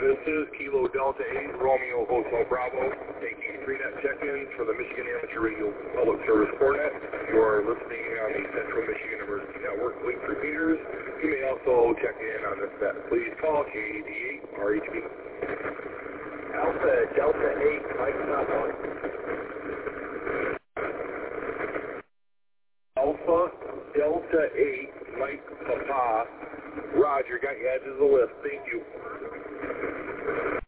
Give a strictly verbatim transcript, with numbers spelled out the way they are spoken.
This is Kilo Delta eight, Romeo Hotel Bravo, taking three net check-ins for the Michigan Amateur Radio Public Service Cornet. You are listening on the Central Michigan Emergency Network link repeaters. You may also check in on this net. Please call K A D eight R H B. Alpha Delta eight, Mike Papa. Alpha Delta eight, Mike Papa. Roger, got you added to the list. Thank you.